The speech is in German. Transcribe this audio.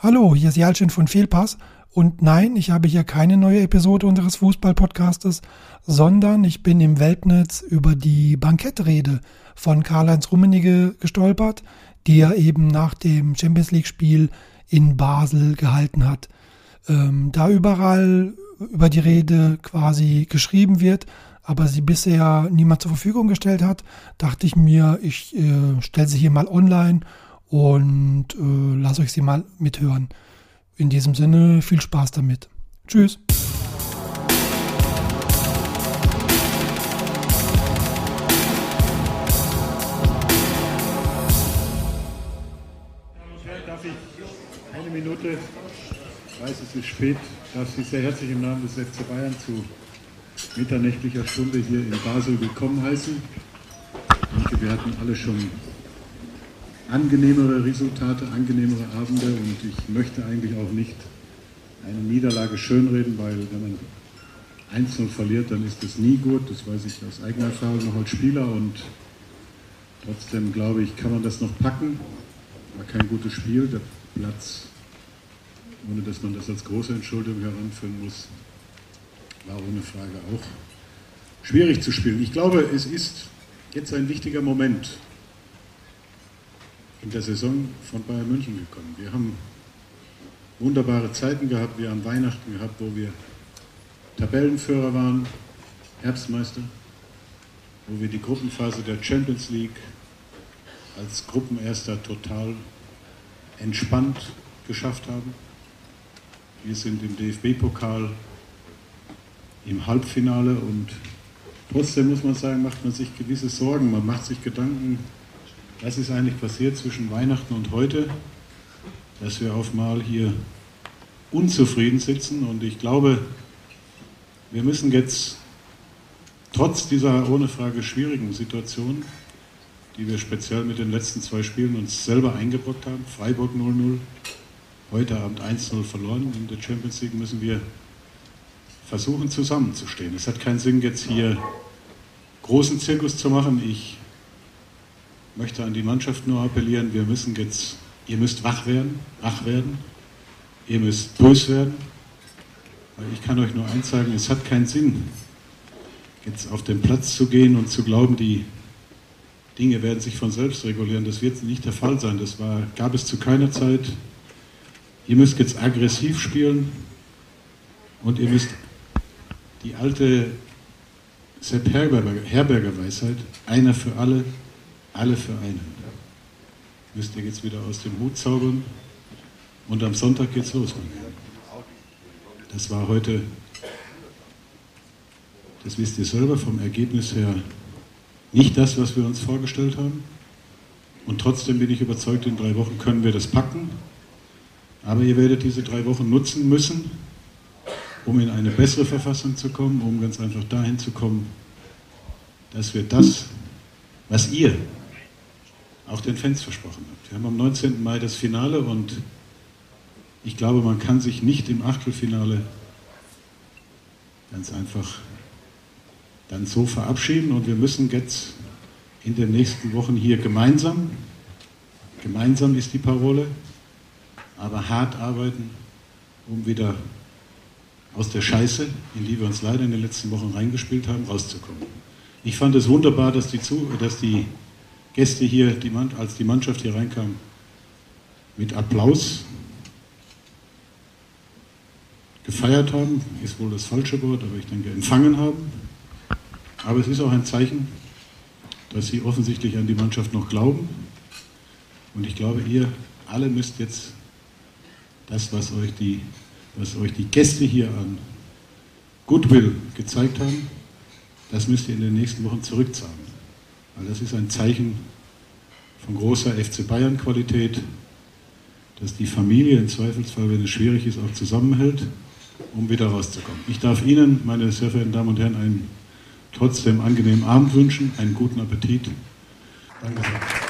Hallo, hier ist Jalcin von Fehlpass und nein, ich habe hier keine neue Episode unseres Fußball-Podcastes, sondern ich bin im Weltnetz über die Bankettrede von Karl-Heinz Rummenigge gestolpert, die er eben nach dem Champions-League-Spiel in Basel gehalten hat. Da überall über die Rede quasi geschrieben wird, aber sie bisher niemand zur Verfügung gestellt hat, dachte ich mir, ich stelle sie hier mal online und lasse euch sie mal mithören. In diesem Sinne, viel Spaß damit. Tschüss. Darf ich eine Minute, ich weiß, es ist spät, darf Sie sehr herzlich im Namen des FC Bayern zu mitternächtlicher Stunde hier in Basel willkommen heißen. Ich denke, wir hatten alle schon angenehmere Resultate, angenehmere Abende und ich möchte eigentlich auch nicht eine Niederlage schönreden, weil wenn man 1-0 verliert, dann ist das nie gut, das weiß ich aus eigener Erfahrung noch als Spieler und trotzdem glaube ich, kann man das noch packen. War kein gutes Spiel, der Platz, ohne dass man das als große Entschuldigung heranführen muss, war ohne Frage auch schwierig zu spielen. Ich glaube, es ist jetzt ein wichtiger Moment in der Saison von Bayern München gekommen. Wir haben wunderbare Zeiten gehabt, wir haben Weihnachten gehabt, wo wir Tabellenführer waren, Herbstmeister, wo wir die Gruppenphase der Champions League als Gruppenerster total entspannt geschafft haben. Wir sind im DFB-Pokal im Halbfinale und trotzdem muss man sagen, macht man sich gewisse Sorgen, man macht sich Gedanken, was ist eigentlich passiert zwischen Weihnachten und heute, dass wir auf mal hier unzufrieden sitzen und ich glaube, wir müssen jetzt trotz dieser ohne Frage schwierigen Situation, die wir speziell mit den letzten 2 Spielen uns selber eingebrockt haben, Freiburg 0-0, heute Abend 1-0 verloren in der Champions League, müssen wir versuchen zusammenzustehen. Es hat keinen Sinn, jetzt hier großen Zirkus zu machen. Ich möchte an die Mannschaft nur appellieren, wir müssen jetzt, ihr müsst wach werden, ihr müsst böse werden, weil ich kann euch nur eins sagen, es hat keinen Sinn, jetzt auf den Platz zu gehen und zu glauben, die Dinge werden sich von selbst regulieren, das wird nicht der Fall sein, gab es zu keiner Zeit. Ihr müsst jetzt aggressiv spielen und ihr müsst die alte Sepp Herberger Weisheit, einer für alle, alle für einen. Müsst ihr jetzt wieder aus dem Hut zaubern und am Sonntag geht's los. Das war heute, das wisst ihr selber, vom Ergebnis her nicht das, was wir uns vorgestellt haben. Und trotzdem bin ich überzeugt, in 3 Wochen können wir das packen. Aber ihr werdet diese 3 Wochen nutzen müssen, um in eine bessere Verfassung zu kommen, um ganz einfach dahin zu kommen, dass wir das, was ihr auch den Fans versprochen habt. Wir haben am 19. Mai das Finale und ich glaube, man kann sich nicht im Achtelfinale ganz einfach dann so verabschieden und wir müssen jetzt in den nächsten Wochen hier gemeinsam ist die Parole, aber hart arbeiten, um wieder aus der Scheiße, in die wir uns leider in den letzten Wochen reingespielt haben, rauszukommen. Ich fand es wunderbar, dass die Gäste hier, als die Mannschaft hier reinkam, mit Applaus gefeiert haben, ist wohl das falsche Wort, aber ich denke empfangen haben. Aber es ist auch ein Zeichen, dass sie offensichtlich an die Mannschaft noch glauben. Und ich glaube, ihr alle müsst jetzt das, was euch die Gäste hier an Goodwill gezeigt haben, das müsst ihr in den nächsten Wochen zurückzahlen. Weil das ist ein Zeichen von großer FC Bayern Qualität, dass die Familie im Zweifelsfall, wenn es schwierig ist, auch zusammenhält, um wieder rauszukommen. Ich darf Ihnen, meine sehr verehrten Damen und Herren, einen trotzdem angenehmen Abend wünschen, einen guten Appetit. Danke sehr.